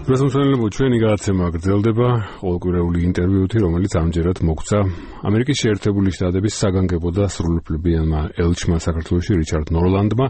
პრესმსმენელებო, ჩვენი გადაცემა გრძელდება ყოველკვირეული ინტერვიუთი, რომელიც ამჯერად მოგვცა ამერიკის შეერთებული შტატების საგანგებო და სრულუფლებიანმა ელჩმა საქართველოში რიჩარდ ნორლანდმა.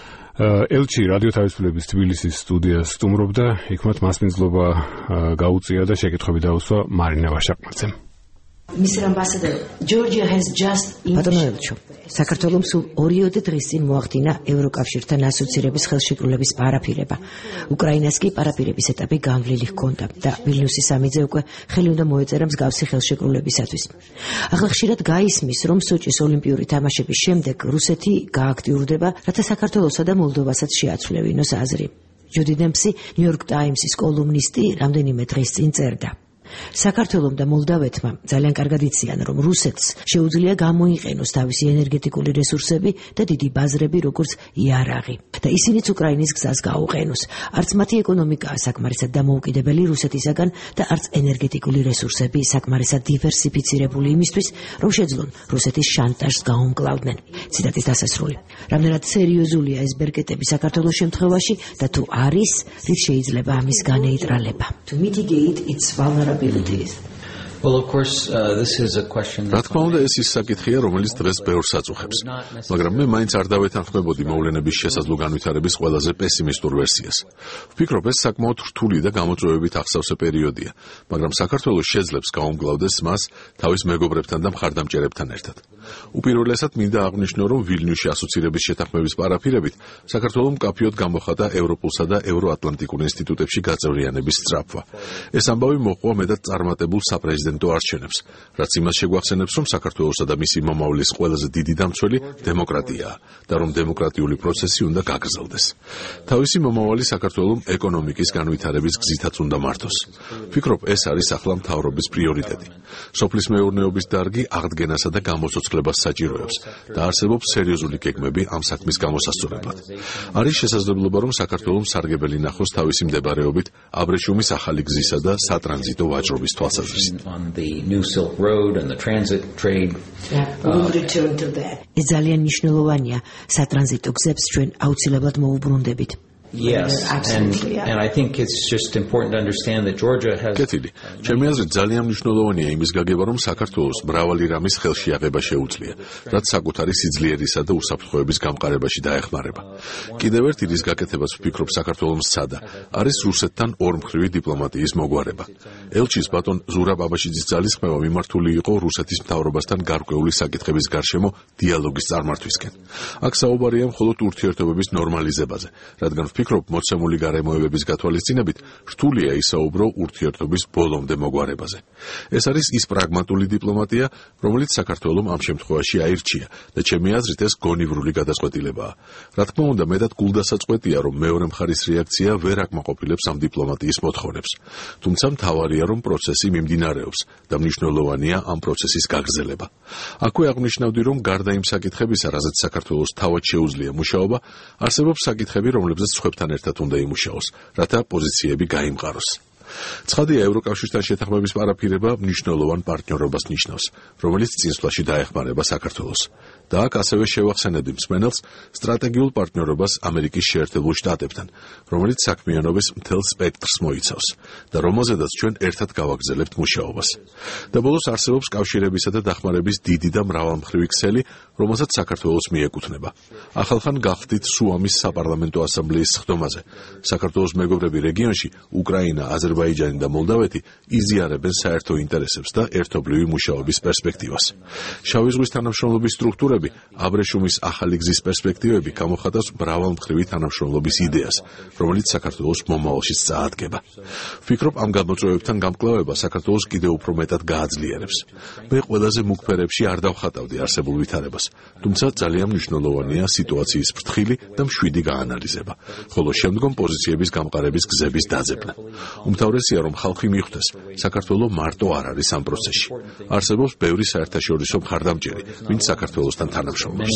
ელჩი რადიო თავისუფლების თბილისის სტუდიას სტუმრობდა, იქ მას მისძლობა გაუწია და შეკითხვები დაუსვა მარინა ვაშაკმაძემ. Mr. Ambassador, Georgia has just Πατონელჩო, საქართველოს სულ 2 დღის წინ მოახდინა ევროკავშირთან ასოცირების ხელშეკრულების პარაფირება. უკრაინას კი პარაფირების ეტაპი განვლილი ჰქონდა და ვილნიუსის სამიძე უკვე ხელი უნდა მოეწერა მსგავსი ხელშეკრულებისათვის. ახლა ხშირად გაისმის, რომ სოჭის ოლიმპიური თამაშების შემდეგ რუსეთი გააქტიურდება, რათა საქართველოსა და მოლდოვასაც შეაცვლევინოს აზრი. ჯუდი დემპსი, ნიუ-იორკ ტაიმსის კოლუმნისტი, რამდენიმე დღის წინ წერდა. საქართველომ და მოლდავეთმა ძალიან კარგად იციან, რომ რუსეთს შეუძლია გამოიყენოს თავისი ენერგეტიკული რესურსები და დიდი ბაზრები, როგორც იარაღი. და ისინიც უკრაინის გზას გაუყენოს. არც მათი ეკონომიკაა საკმარისად დამოუკიდებელი რუსეთისაგან და არც ენერგეტიკული რესურსები საკმარისად დივერსიფიცირებული იმისთვის, რომ შეძლონ რუსეთის შანტაჟს გაუმკლავდნენ. ციტატის დასასრული. რამდენად სერიოზულია ეს ბერკეტები საქართველოს შემთხვევაში და თუ არის, რით შეიძლება ამის განეიტრალება. To mitigate its vulnerabilities. Well, of course, this is a question. რა თქმა უნდა, ეს ის საკითხია, რომელიც დღეს ბევრს აწუხებს. მაგრამ მე მაინც არ დავეთანხმებოდი მოვლენების შესაძლო განვითარების ყველაზე პესიმისტურ ვერსიას. ვფიქრობ, ეს საკმაოდ რთული და გამოწვევებით ახსავსე პერიოდია, მაგრამ საქართველოს შეძლებს გაუმკლავდეს მას თავის მეგობრებთან და მხარდამჭერებთან ერთად. უპირველესად მინდა აღვნიშნო, რომ ვილნიუსში ასოცირების შეთანხმების პარაფირებით საქართველოს მკაფიოდ გამოხატა ევროპულსა და ევროატლანტიკურ ინსტიტუტებში გაწევრიანების სწრაფვა. ეს ამბავი მოჰყვა მეტად წარმატებულ საპრეზიდენტო არჩევნებს, რაც იმას შეგვახსენებს, რომ საქართველოსა და მისი მომავლის ყველაზე დიდი დამცველი დემოკრატიაა და რომ დემოკრატიული პროცესი უნდა გაგრძელდეს. თავისი მომავალი საქართველოს ეკონომიკის განვითარების გზითაც უნდა მართოს. ვფიქრობ, ეს არის ახლა მთავრობის პრიორიტეტი. სოფლის მეურნეობის დარგი აღდგენასა და გამოცოცხლებას საჭიროებს და არსებობს სერიოზული გეგმები ამ საქმის გამოსასწორებლად. არის შესაძლებლობა, რომ საქართველოს სარგებელი ნახოს თავისი მდებარეობით აბრეშუმის ახალი გზისა და სატრანზიტო ვაჭრობის თვალსაზრისით. On the new Silk Road and the transit trade. We'll return to that. ეს ძალიან მნიშვნელოვანია. სატრანზიტო გზებს ჩვენ აუცილებლად მოუბრუნდებით. Yes, and I think it's just important to understand that Georgia has. კეთილი. ჩემი აზრით ძალიან მნიშვნელოვანია იმის გაგება, რომ საქართველოს მრავალი რამის ხელში აღება შეუძლია, რაც საკუთარი სიძლიერისა და უსაფრთხოების გამყარებაში დაეხმარება. კიდევ ერთ იდის გაკეთებას ვფიქრობ, საქართველოს სცადა არის რუსეთთან ორმხრივი დიპლომატიის მოგვარება. ელჩის ბატონ ზურაბ აბაშიძის ძალისხმევა მიმართული იყო რუსეთის მთავრობასთან გარკვეული საკითხების გარშემო დიალოგის წარმართვისკენ. აქ საუბარია მხოლოდ ურთიერთობების ნორმალიზებაზე, რადგან ვფიქრობ, მოცემული გარემოებების გათვალისწინებით რთულია ისაუბრო ურთიერთობის ბოლომდე მოგვარებაზე. ეს არის ის პრაგმატული დიპლომატია, რომელიც საქართველოს ამ შემთხვევაში აირჩია და ჩემი აზრით ეს გონივრული გადაწყვეტილებაა. რა თქმა უნდა, მეტად გულდასაწყვეტია, რომ მეორე მხარის რეაქცია ვერ აკმაყოფილებს ამ დიპლომატიის მოთხოვნებს. თუმცა მთავარია, რომ პროცესი მიმდინარეობს და მნიშვნელოვანია ამ პროცესის გაგრძელება. აქვე აღნიშნავდი, რომ გარდა იმ საკითხებისა, რაზეც საქართველოს თავად შეუძლია მუშაობა, არსებობს საკითხები, რომლებზეც სხვებთან ერთად უნდა იმუშაოს, რათა პოზიციები გაიმყაროს. ცხადია, ევროკავშირთან შეთანხმების პარაფირება მნიშვნელოვან პარტნიორობას ნიშნავს, რომელიც წინსვლაში დაეხმარება საქართველოს. და აქ ასევე შევახსენებდი მსმენელს სტრატეგიულ პარტნიორობას ამერიკის შეერთებულ შტატებთან, რომელიც საქმიანობის მთელ სპექტრს მოიცავს და რომელზედაც ჩვენ ერთად გავაგრძელებთ მუშაობას. და ბოლოს არსებობს კავშირებისა და დახმარების დიდი და მრავალმხრივი ქსელი, რომელსაც საქართველოს მიეკუთვნება. ახალხან გახდით სუამის საპარლამენტო ასამბლეის სხდომაზე. საქართველოს მეგობრები რეგიონში, უკრაინა, აზერბაიჯანი და მოლდავეთი იზიარებენ საერთო ინტერესებს და ერთობლივი მუშაობის პერსპექტივას. შავი ზღვის თანამშრომლობის სტრუქტურები აბრეშუმის ახალი გზის პერსპექტივები გამოხატავს მრავალმხრივი თანამშრომლობის იდეას, რომელიც საქართველოს მომავალში წაადგება. ვფიქრობ, ამ გამოწვევებთან გამკლავება საქართველოს კიდევ უფრო მეტად გააძლიერებს. მე ყველაზე მუქ ფერებში არ დავხატავდი არსებულ ვითარებას, თუმცა ძალიან მნიშვნელოვანია სიტუაციის ფრთხილი და მშვიდი გაანალიზება, ხოლო შემდგომ პოზიციების გამყარების გზების დაძებნა. უმთავრესია, რომ ხალხი მიხვდეს, საქართველოს მარტო არ არის ამ პროცესში. არსებობს ბევრი საერთაშორისო მხარდამჭერი, ვინც საქართველოსთან თანამშრომლობს.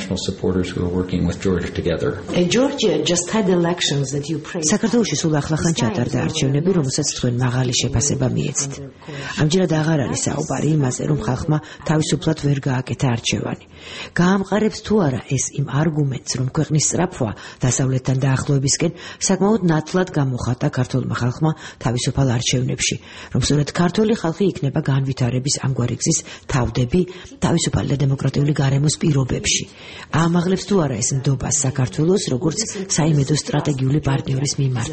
საქართველოში სულ ახლახან ჩატარდა არჩევნები, რომელსაც თქვენ მაღალი შეფასება მიეცით. ამჯერად აღარ არის საუბარი იმაზე, რომ ხალხმა თავისუფლად ვერ გააკეთა არჩევანი. გაამყარებს თუ არა ეს იმ არგუმენტს, რომ ქვეყნის სწრაფვა დასავლეთთან დაახლოებისკენ საკმაოდ ნათლად გამოხატა ქართულმა ხალხმა თავისუფალ არჩევნებში, რომ სწორედ ქართული ხალხი იქნება განვითარების ამგვარი გზის თავდები თავისუფალი და დემოკრატიული გარემოს პირობებში. აამაღლებს თუ არა ეს ნდობას საქართველოს როგორც საიმედო სტრატეგიული პარტნიორის მიმართ.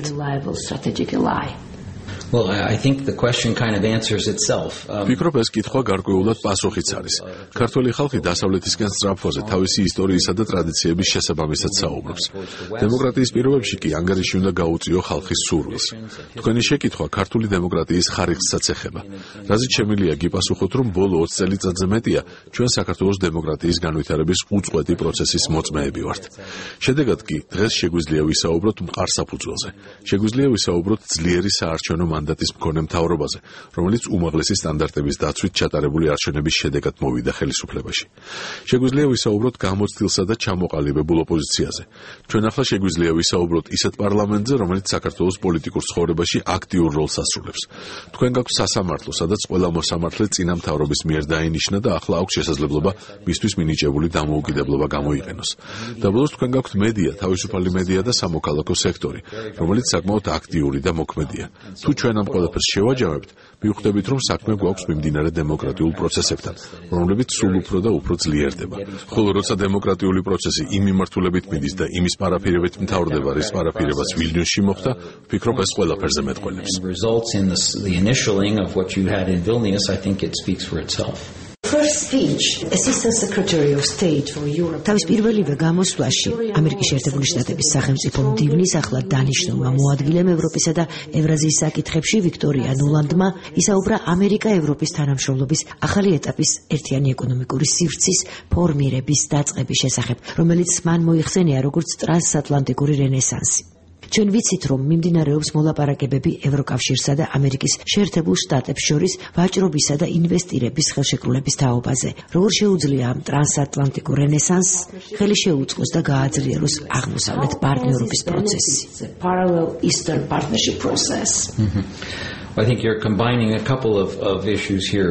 Well, I think the question kind of answers itself. ვფიქრობ, ეს კითხვა გარკვეულად პასუხიც არის. ქართული ხალხი დასავლეთისკენ სწრაფვაზე თავისი ისტორიისა და ტრადიციების შესაბამისად საუბრობს. დემოკრატიის პირობებში კი ანგარიში უნდა გაუწიო ხალხის სურვილს. თქვენი შეკითხვა ქართული დემოკრატიის ხარისხსაც ეხება. რაზეც შემიძლია გიპასუხოთ, რომ ბოლო 20 წელიწადზე მეტია ჩვენ საქართველოს დემოკრატიის განვითარების უწყვეტი პროცესის მოწმეები ვართ. შედეგად კი დღეს შეგვიძლია ვისაუბროთ მყარ საფუძველზე. შეგვიძლია ვისაუბროთ ძლიერი საარჩევნო მანდატის მქონე მთავრობაზე, რომელიც უმაღლესი სტანდარტების დაცვით ჩატარებული არჩევნების შედეგად მოვიდა ხელისუფლებაში. შეგვიძლია ვისაუბროთ გამოცდილსა და ჩამოყალიბებულ ოპოზიციაზე. ჩვენ ახლა შეგვიძლია ვისაუბროთ ისეთ პარლამენტზე, რომელიც საქართველოს პოლიტიკურ ცხოვრებაში აქტიურ როლს ასრულებს. თქვენ გაქვთ სასამართლო, სადაც ყველა მოსამართლე წინა მთავრობის მიერ დაინიშნა და ახლა აქვს შესაძლებლობა მისთვის მინიჭებული დამოუკიდებლობა გამოიყენოს. და ბოლოს თქვენ გაქვთ მედია, თავისუფალი მედია და სამოქალაქო სექტორი, რომელიც საკმაოდ აქტიური და მოქმედია. თუ ჩვენ ამ ყველაფერს შევაჯამებთ, მივხვდებით, რომ საქმე გვაქვს მიმდინარე დემოკრატიულ პროცესებთან, რომლებიც სულ უფრო და უფრო ძლიერდება. ხოლო როცა დემოკრატიული პროცესი იმ მიმართულებით მიდის და იმის პარაფირებით მთავრდება, რის პარაფირებაც ვილნიუსში მოხდა, ვფიქრობ, ეს ყველაფერზე მეტყველებს. თავის პირველივე გამოსვლაში ამერიკის შეერთებული შტატების სახელმწიფო მდივნის ახლად დანიშნულმა მოადგილემ ევროპისა და ევრაზიის საკითხებში ვიქტორია ნულანდმა ისაუბრა ამერიკა-ევროპის თანამშრომლობის ახალი ეტაპის ერთიანი ეკონომიკური სივრცის ფორმირების დაწყების შესახებ, რომელიც მან მოიხსენია როგორც ტრანსატლანტიკური რენესანსი. ჩვენ ვიცით, რომ მიმდინარეობს მოლაპარაკებები ევროკავშირსა და ამერიკის შეერთებულ შტატებს შორის ვაჭრობისა და ინვესტირების ხელშეკრულების თაობაზე. როგორ შეუძლია ამ ტრანსატლანტიკურ რენესანსს ხელი შეუწყოს და გააძლიეროს აღმოსავლეთ პარტნიორობის პროცესი. I think you're combining a couple of issues here.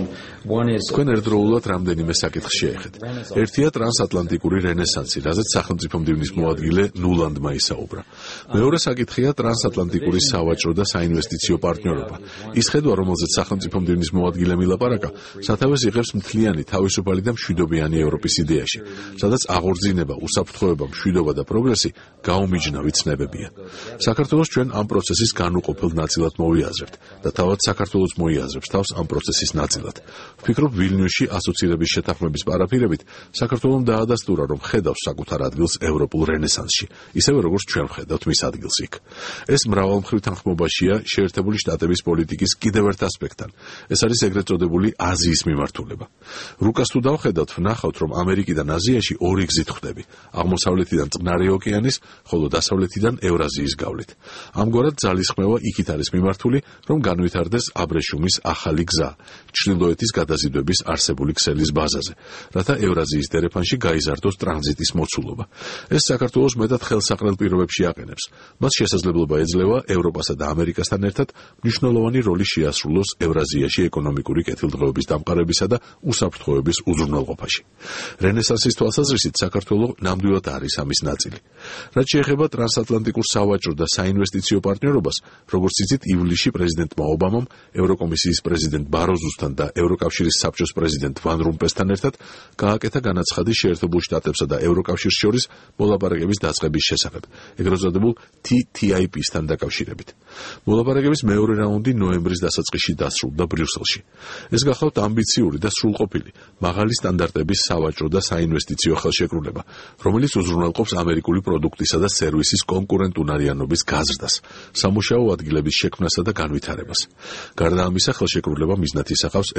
One is თქვენ ერთდროულად რამდენიმე საკითხს შეეხეთ. ერთია ტრანსატლანტიკური რენესანსი, რაზეც სახელმწიფო მდივნის მოადგილე ნულანდმა ისაუბრა. მეორე საკითხია ტრანსატლანტიკური სავაჭრო და საინვესტიციო პარტნიორობა. ის ხედვა, რომელზეც სახელმწიფო მდივნის მოადგილე მილაპარაკა, სათავეს იღებს მთლიანი, თავისუფალი და მშვიდობიანი ევროპის იდეაში, სადაც აღორძინება, უსაფრთხოება, მშვიდობა და პროგრესი გაუმიჯნავი ცნებებია. საქართველოს ჩვენ ამ პროცესის განუყოფელ ნაწილად მოვიაზრებთ და თავად საქართველოს მოიაზრებს თავს ამ პროცესის ნაწილად. ვფიქრობ, ვილნიუსში ასოცირების შეთანხმების პარაფირებით საქართველომ დაადასტურა, რომ ხედავს საკუთარ ადგილს ევროპულ რენესანსში, ისევე როგორც ჩვენ ვხედავთ მის ადგილს იქ. ეს მრავალმხრივ თანხმობაშია შეერთებული შტატების პოლიტიკის კიდევ ერთ ასპექტთან. ეს არის ეგრეთ წოდებული აზიის მიმართულება. რუკას თუ დავხედავთ, ვნახავთ, რომ ამერიკიდან აზიაში ორი გზით ხვდები: აღმოსავლეთიდან წყნარი ოკეანის, ხოლო დასავლეთიდან ევრაზიის გავლით. ამგვარად ძალისხმევა იქით არის მიმართული, რომ განვითარდეს აბრეშუმის ახალი გზა, ჩრდილოეთის გადაზიდვების არსებული ქსელის ბაზაზე, რათა ევრაზიის დერეფანში გაიზარდოს ტრანზიტის მოცულობა. ეს საქართველოს მეტად ხელსაყრელ პირობებში აყენებს. მას შესაძლებლობა ეძლევა ევროპასა და ამერიკასთან ერთად მნიშვნელოვანი როლი შეასრულოს ევრაზიაში ეკონომიკური კეთილდღეობის დამყარებისა და უსაფრთხოების უზრუნველყოფაში. რენესანსის თვალსაზრისით საქართველო ნამდვილად არის ამის ნაწილი. რაც შეეხება ტრანსატლანტიკურ სავაჭრო და საინვესტიციო პარტნიორობას, როგორც იცით, ივლისში პრეზიდენტმა ობამამ, ევროკომისიის პრეზიდენტ ბაროზუსთან და ევროკავშირის საბჭოს პრეზიდენტ ვან რომპესთან ერთად გააკეთა განაცხადი შეერთებულ შტატებსა და ევროკავშირს შორის მოლაპარაკების დაწყების შესახებ, ეგრეთ წოდებულ TTIP-სთან დაკავშირებით. მოლაპარაკების მეორე რაუნდი ნოემბრის დასაწყისში დასრულდა ბრიუსელში. ეს გახლავთ ამბიციური და სრულყოფილი, მაღალი სტანდარტების სავაჭრო და საინვესტიციო ხელშეკრულება, რომელიც უზრუნველყოფს ამერიკული პროდუქტისა და სერვისის კონკურენტუნარიანობის გაზრდას, სამუშაო ადგილების შექმნასა და განვითარებას. გარდა ამისა, ხელშეკრულება მიზნად ისახავს ევროკავშირის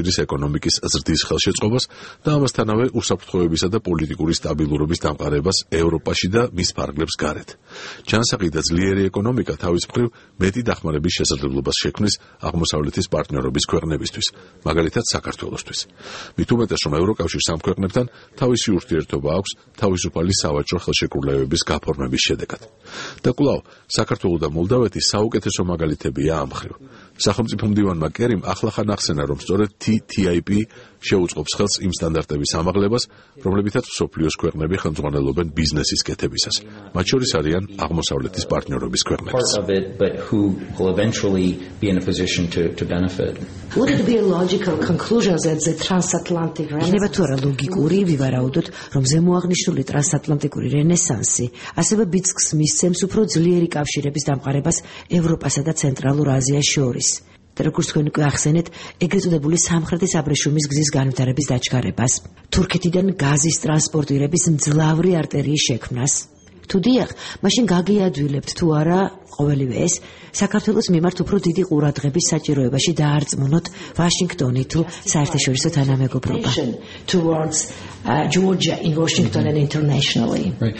ევროკავშირის ეკონომიკის ზრდის ხელშეწყობას და ამასთანავე უსაფრთხოებისა და პოლიტიკური სტაბილურობის დამყარებას ევროპაში და მის ფარგლებს გარეთ. ჯანსაღი და ძლიერი ეკონომიკა თავის მხრივ მეტი დახმარების შესაძლებლობას შექმნის აღმოსავლეთის პარტნიორობის ქვეყნებისთვის, მაგალითად საქართველოსთვის. მით უმეტეს, რომ ევროკავშირს ამ ქვეყნებთან თავისი ურთიერთობა აქვს თავისუფალი სავაჭრო ხელშეკრულებების გაფორმების შედეგად. და კვლავ, საქართველო და მოლდავეთი საუკეთესო მაგალითებია ამ მხრივ. სახელმწიფო მდივანმა კერიმ ახლახან ახსენა, რომ სწორედ TTIP შეუწყობს ხელს იმ სტანდარტების ამაღლებას, რომლებითაც მსოფლიოს ქვეყნები ხელმძღვანელობენ ბიზნესის კეთებისას. მათ შორის არიან აღმოსავლეთის პარტნიორობის ქვეყნებიც. Would it be a logical conclusion that the transatlantic იქნება თუ არა ლოგიკური ვივარაუდოთ, რომ ზემოაღნიშნული ტრანსატლანტიკური რენესანსი ასევე ბიძგს მისცემს უფრო ძლიერი კავშირების დამყარებას ევროპასა და ცენტრალურ აზიას შორის. და როგორც თქვენ უკვე ახსენეთ, ეგრეთ წოდებული სამხრეთის აბრეშუმის გზის განვითარების დაჩქარებას, თურქეთიდან გაზის ტრანსპორტირების მძლავრი არტერიის შექმნას. თუ დიახ, მაშინ გაგიადვილებთ თუ არა ყოველივე ეს საქართველოს მიმართ უფრო დიდი ყურადღების საჭიროებაში დაარწმუნოთ ვაშინგტონი თუ საერთაშორისო თანამეგობრობა. towards Georgia in Washington and internationally? Right.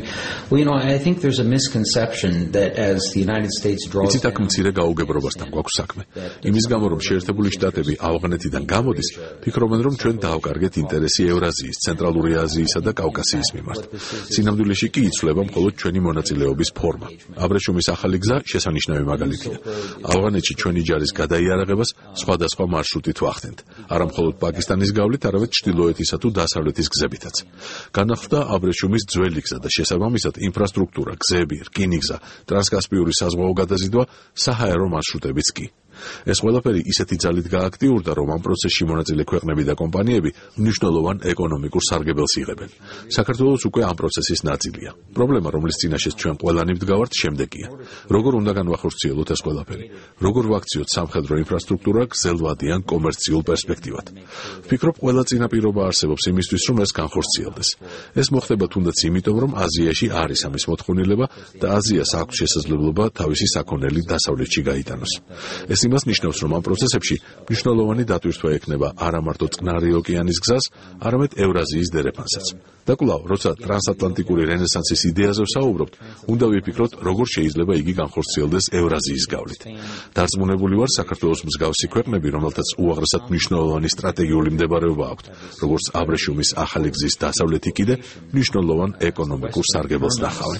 Well, I think there's a misconception that as the United States draws იცით, აქ მცირე გაუგებრობასთან გვაქვს საქმე. იმის გამო, რომ შეერთებული შტატები ავღანეთიდან გამოდის, ფიქრობენ, რომ ჩვენ დაავკარგეთ ინტერესი ევრაზიის, ცენტრალური აზიისა და კავკასიის მიმართ. სინამდვილეში კი იცვლება მხოლოდ ჩვენი მონაწილეობის ფორმა. აბრეშუმის ახალი გზა შესანიშნავი მაგალითია. ავღანეთში ჩვენი ჯარის გადაიარაღებას სხვადასხვა მარშრუტით ვახდენთ. არა მხოლოდ პაკისტანის გავლით, არამედ ჩრდილოეთისა თუ დასავლეთის გზებითაც. განახლდა აბრეშუმის ძველი გზა და შესაბამისად ინფრასტრუქტურა, გზები, რკინიგზა, ტრანსკასპიური საზღვაო გადაზიდვა, საჰაერო მარშრუტებიც კი. ეს ყველაფერი ისეთი ძალით გააქტიურდა, რომ ამ პროცესში მონაწილე ქვეყნები და კომპანიები მნიშვნელოვან ეკონომიკურ სარგებელს იღებენ. საქართველოს უკვე ამ პროცესის ნაწილია. პრობლემა, რომლის წინაშეც ჩვენ ყველანი ვდგავართ, შემდეგია. როგორ უნდა განვახორციელოთ ეს ყველაფერი? როგორ ვაქციოთ სამხედრო ინფრასტრუქტურა გრძელვადიან კომერციულ პერსპექტივად? ვფიქრობ, ყველა წინაპირობა არსებობს იმისთვის, რომ ეს განხორციელდეს. ეს მოხდება თუნდაც იმიტომ, რომ აზიაში არის ამის მოთხოვნილება და აზიას აქვს შესაძლებლობა თავისი საქონელი დასავლეთში გაიტანოს. ეს იმას ნიშნავს, რომ ამ პროცესებში მნიშვნელოვანი დატვირთვა ექნება არა მარტო წყნარი ოკეანის გზას, არამედ ევრაზიის დერეფანსაც. და კვლავ, როცა ტრანსატლანტიკური რენესანსის იდეაზე ვსაუბრობთ, უნდა ვიფიქროთ, როგორ შეიძლება იგი განხორციელდეს ევრაზიის გავლით. დარწმუნებული ვარ, საქართველოს მსგავსი ქვეყნები, რომელთაც უაღრესად მნიშვნელოვანი სტრატეგიული მდებარეობა აქვთ, როგორც აბრეშუმის ახალი გზის დასავლეთი კიდე, მნიშვნელოვან ეკონომიკურ სარგებელს ნახავენ.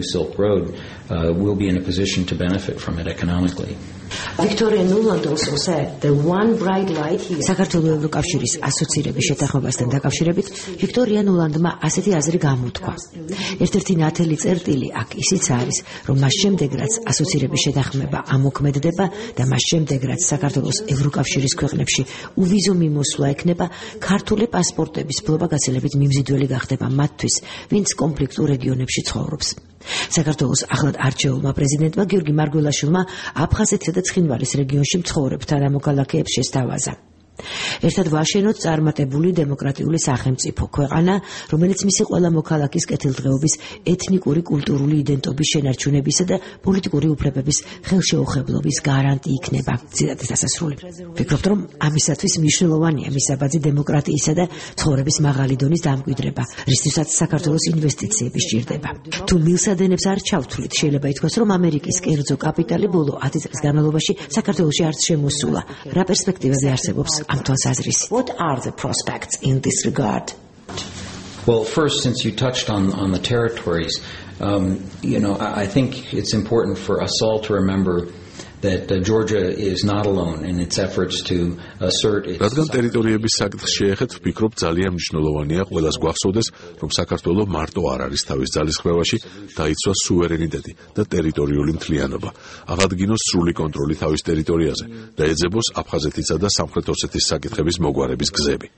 Victoria Nuland also said the one bright light here. საქართველოს ევროკავშირის ასოცირების შეთანხმებასთან დაკავშირებით ვიქტორია ნულანდმა ასეთი აზრი გამოთქვა. ერთ-ერთი ნათელი წერტილი აქ ისიც არის, რომ მას შემდეგ რაც ასოცირების შეთანხმება ამოქმედდება და მას შემდეგ რაც საქართველოს ევროკავშირის ქვეყნებში უვიზო მიმოსვლა ექნება, ქართული პასპორტების ფლობა გაცილებით მიმზიდველი გახდება მათთვის, ვინც კონფლიქტურ რეგიონებში ცხოვრობს. საქართველოს ახლად არჩეულმა პრეზიდენტმა გიორგი მარგველაშვილმა აფხაზეთსა და ცხინვალის რეგიონში მცხოვრებთან ამოქალაქეებს შესთავაზა. ერთად ვაშენოთ წარმატებული დემოკრატიული სახელმწიფო ქვეყანა, რომელიც მისი ყველა მოქალაქის კეთილდღეობის, ეთნიკური, კულტურული იდენტობის შენარჩუნებისა და პოლიტიკური უფლებების ხელშეუხებლობის გარანტი იქნება. ციტატის დასასრული. ვფიქრობთ, რომ ამისათვის მნიშვნელოვანია მისაბაძი დემოკრატიისა და ცხოვრების მაღალი დონის დამკვიდრება, რისთვისაც საქართველოს ინვესტიციები სჭირდება. თუ მილსადენებს არ ჩავთვლით, შეიძლება ითქვას, რომ ამერიკის კერძო კაპიტალი ბოლო 10 წლის განმავლობაში საქართველოში არც შემოსულა. რა პერსპექტივაზე არსებობს ამ თვალსაზრისი? What are the prospects in this regard? Well, first, since you touched on the territories, I think it's important for us all to remember that Georgia is not alone in its efforts to assert its... რადგან ტერიტორიების საკითხს შეეხეთ, ვფიქრობ, ძალიან მნიშვნელოვანია ყველას გვახსოვდეს, რომ საქართველო მარტო არ არის თავის ძალისხმევაში, დაიცვა სუვერენიტეტი და ტერიტორიული მთლიანობა, აღადგინოს სრული კონტროლი თავის ტერიტორიაზე და ეძებოს აფხაზეთისა და სამხრეთ ოსეთის საკითხების მოგვარების გზები.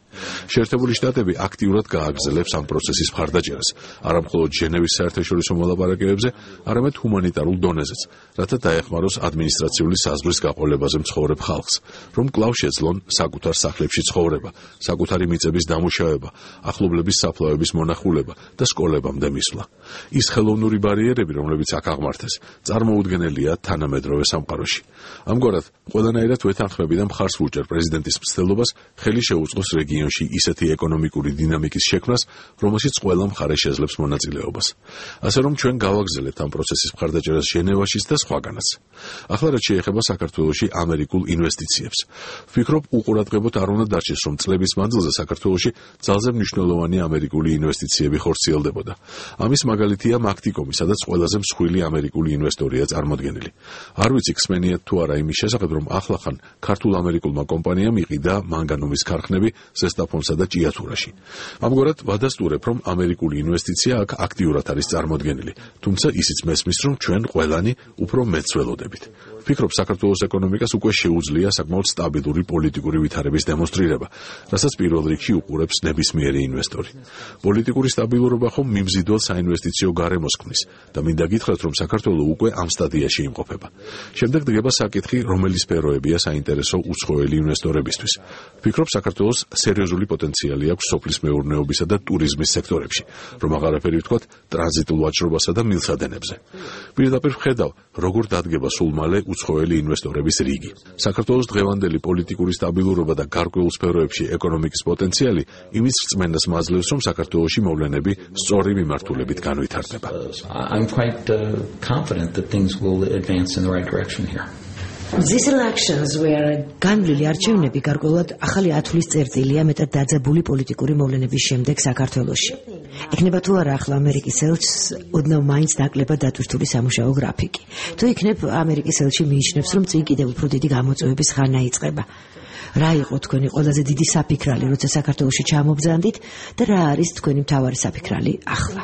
შეერთებული შტატები აქტიურად გააგრძელებს ამ პროცესის მხარდაჭერას, არა მხოლოდ ჟენევის საერთაშორისო მოლაპარაკებებზე, არამედ ჰუმანიტარულ დონეზეც, რათა დაეხმაროს ადმინისტრაციული საზღვრის გაყოლებაზე მცხოვრებ ხალხს, რომ კვლავ შეძლონ საკუთარ სახლებში ცხოვრება, საკუთარი მიწების დამუშავება, ახლობლების საფლავების მონახულება და სკოლებამდე მისვლა. ის ხელოვნური ბარიერები, რომლებიც აქ აღმართეს, წარმოუდგენელია თანამედროვე სამყაროში. ამგვარად, ყველანაირად ვეთანხმები და მხარს ვუჭერ პრეზიდენტის მცდელობას ხელი შეუწყოს რეგიონში ისეთი ეკონომიკური დინამიკის შექმნას, რომელშიც ყველა მხარე შეძლებს მონაწილეობას. ასე რომ ჩვენ გავაგრძელებთ ამ პროცესის მხარდაჭერას ჟენევაშიც და სხვაგანაც. ახლა რაც შეეხება საქართველოში ამერიკულ ინვესტიციებს. ვფიქრობ, უყურადღებოდ არ უნდა დარჩეს, რომ წლების მანძილზე საქართველოში ძალზე მნიშვნელოვანი ამერიკული ინვესტიციები ხორციელდებოდა. ამის მაგალითია მაგთიკომი, სადაც ყველაზე მსხვილი ამერიკული ინვესტორია წარმოდგენილი. არ ვიცი ხსმენიათ თუ არა იმის შესახებ, რომ ახლახან ქართულ-ამერიკულმა კომპანიამ იყიდა მანგანუმის ქარხნები ზესტაფონსა და ჭიათურაში. ამგვარად ვადასტურებ, რომ ამერიკული ინვესტიცია აქ აქტიურად არის წარმოდგენილი, თუმცა ისიც მესმის, რომ ჩვენ ყველანი უფრო მეტს ველოდებით. ვფიქრობ, საქართველოს ეკონომიკას უკვე შეუძლია საკმაოდ სტაბილური პოლიტიკური ვითარების დემონსტრირება, რასაც პირველ რიგში უყურებს ნებისმიერი ინვესტორი. პოლიტიკური სტაბილურობა ხომ მიმზიდველ საინვესტიციო გარემოს ქმნის და მინდა გითხრათ, რომ საქართველო უკვე ამ სტადიაში იმყოფება. შემდეგ დგება საკითხი, რომელი სფეროებია საინტერესო უცხოელი ინვესტორებისთვის. ვფიქრობ, საქართველოს სერიოზული პოტენციალი აქვს სოფლის მეურნეობისა და ტურიზმის სექტორებში, რომ აღარაფერი ვთქვათ ტრანზიტულ ვაჭრობასა და მილსადენებზე. პირდაპირ ვხედავ, როგორ დადგება სულ მალე უცხოელი ინვესტორების რიგი. საქართველოს დღევანდელი პოლიტიკური სტაბილურობა და გარკვეულ სფეროებში ეკონომიკის პოტენციალი იმის რწმენას მაძლევს, რომ საქართველოში მოვლენები სწორი მიმართულებით განვითარდება. I'm quite confident that things will advance in the right direction here. These elections were განვლილი არჩევნები გარკვეულად ახალი ათვლის წერტილია მეტად დაძაბული პოლიტიკური მოვლენების შემდეგ საქართველოში. ექნება თუ არა ახლა ამერიკის ელჩს ოდნავ მაინც დაკლება დატვირთული სამუშაო გრაფიკი. თუ იქნებ ამერიკის ელჩი მიიჩნევს, რომ წინ კიდევ უფრო დიდი გამოწვევების ხანა იწყება. რა იყო თქვენი ყველაზე დიდი საფიქრალი, როცა საქართველოში ჩამობრძანდით და რა არის თქვენი მთავარი საფიქრალი ახლა?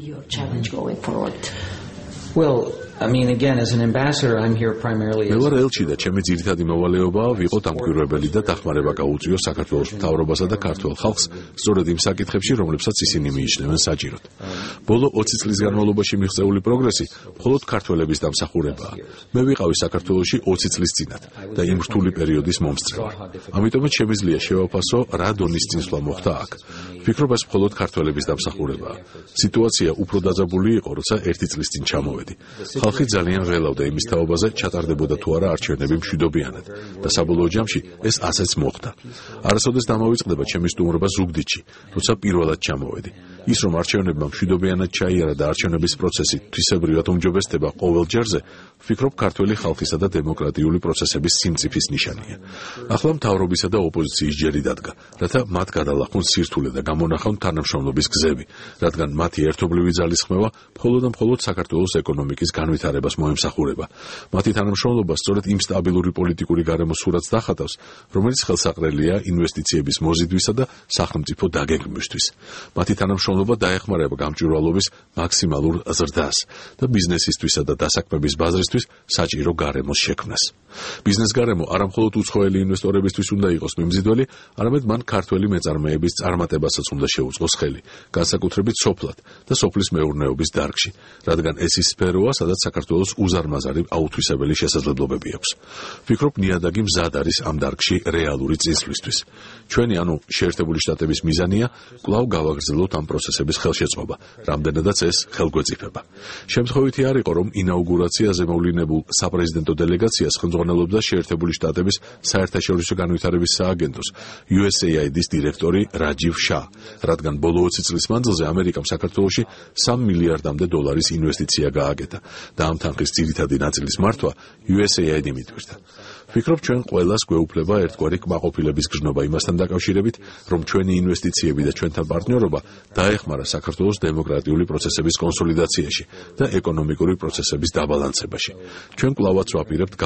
Well, I mean, again, as an ambassador, I'm here primarily მე ვარ ელჩი და ჩემი ძირითადი მოვალეობაა ვიყოთ დამკვირვებელი და დახმარება გაუწიო საქართველოს მთავრობასა და ქართველ ხალხს სწორედ იმ საკითხებში, რომლებსაც ისინი მიიჩნევენ საჭიროდ. ბოლო 20 წლის განმავლობაში მიღწეული პროგრესი მხოლოდ ქართველების დამსახურებაა. მე ვიყავი საქართველოში 20 წლის წინათ და იმ რთული პერიოდის მომსწრევი. ამიტომაც შემიძლია შევაფასო, რა დონის წინსვლა მოხდა აქ. ვფიქრობ, ეს მხოლოდ ქართველების დამსახურებაა. სიტუაცია უფრო დაძაბული იყო, როცა 1 წლის წინ ჩამოვედი. ხალხი ძალიან ღელავდა იმის თაობაზე, ჩატარდებოდა თუ არა არჩევნები მშვიდობიანად და საბოლოო ჯამში ეს ასეც მოხდა. არასოდეს დამოვიწყდება ჩემი სტუმრობა ზუგდიდში, როცა პირველად ჩამოვედი. ის რომ არჩევნებმა მშვიდობიანად ჩაიარა და არჩევნების პროცესი თვისებრივად უმჯობესდება ყოველ ჯერზე, ვფიქრობ, ქართველი ხალხისა და დემოკრატიული პროცესების სიმწიფის ნიშანია. ახლა მთავრობისა და ოპოზიციის ჯერი დადგა, რათა მათ გადალახონ სირთულე და გამონახონ თანამშრომლობის გზები, რადგან მათი ერთობლივი ძალისხმევა მხოლოდ და მხოლოდ საქართველოს ეკონომიკის განვითარებას მოემსახურება. მათი თანამშრომლობა სწორედ იმ სტაბილური პოლიტიკური გარემოს სურათს დახატავს, რომელიც ხელსაყრელია ინვესტიციების მოზიდვისა და სახელმწიფო დაგეგმვისთვის. მათი თანამშრომლობა დაეხმარება გამჭვირვალობის მაქსიმალურ ზრდას და ბიზნესისთვისა და დასაქმების ბაზრისთვის საჭირო გარემოს შექმნას. ბიზნეს გარემო არა მხოლოდ უცხოელი ინვესტორებისთვის უნდა იყოს მიმზიდველი, არამედ მან ქართველი მეწარმეების წარმატებასაც უნდა შეუწყოს ხელი, განსაკუთრებით სოფლად და სოფლის მეურნეობის დარგში, რადგან ეს ის სფეროა, სადაც საქართველოს უზარმაზარი აუთვისებელი შესაძლებლობები აქვს. ვფიქრობ, ნიადაგი მზად არის ამ დარგში რეალური წინსვლისთვის. ჩვენი, ანუ შეერთებული შტატების მიზანია კვლავ გავაგრძელოთ ამ პროცესების ხელშეწყობა, რამდენადაც ეს ხელგვეწიფება. შემთხვევითი არ იყო, რომ ინაუგურაციაზე მოვლინებულ საპრეზიდენტო დელეგაციას ხელმძღვანელობდა შეერთებული შტატების საერთაშორისო განვითარების სააგენტოს USAID-ის დირექტორი რაჯივ შა, რადგან ბოლო 20 წლის მანძილზე ამერიკამ საქართველოში 3 მილიარდამდე დოლარის ინვესტიცია გააკეთა და ამ თანხის ძირითადი ნაწილის მართვა USAID მიტვირთა. ვფიქრობ, ჩვენ ყველას გვეუფლება ერთგვარი კმაყოფილების გრძნობა იმასთან დაკავშირებით, რომ ჩვენი ინვესტიციები და ჩვენთან პარტნიორობა დაეხმარა საქართველოს დემოკრატიული პროცესების კონსოლიდაციაში და ეკონომიკური პროცესების დაბალანსებაში. ჩვენ კვლავაც ვაპირებთ გავაგრძელოთ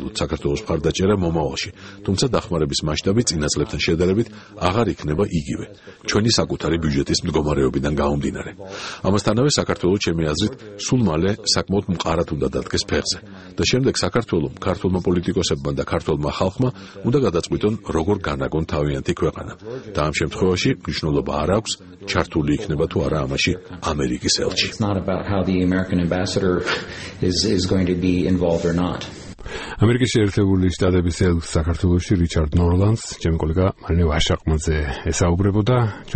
ვეცდות საქართველოს მხარდაჭერა მომავალში, თუმცა დახმარების მასშტაბი წინა წლებთან შედარებით აღარ იქნება იგივე, ჩვენი საკუთარი ბიუჯეტის მდგომარეობიდან გამომდინარე. ამასთანავე საქართველოს ჩემი აზრით სულ მალე საკმაოდ მყარად უნდა დადგეს ფეხზე და შემდეგ საქართველოს ქართულმა პოლიტიკოსებმა და ქართულმა ხალხმა უნდა გადაწყვიტონ როგორ განაგონ თავიანთი ქვეყანა და ამ შემთხვევაში მნიშვნელობა არ აქვს ჩართული იქნება თუ არა ამაში ამერიკის ელჩი. It's not about how the American ambassador is going to be involved or not. ამერიკის შეერთებული შტატების ელჩი საქართველოში რიჩარდ ნორლანდს ჩემი კოლეგა მარინე ვაშაყმაძე ესაუბრებოდა.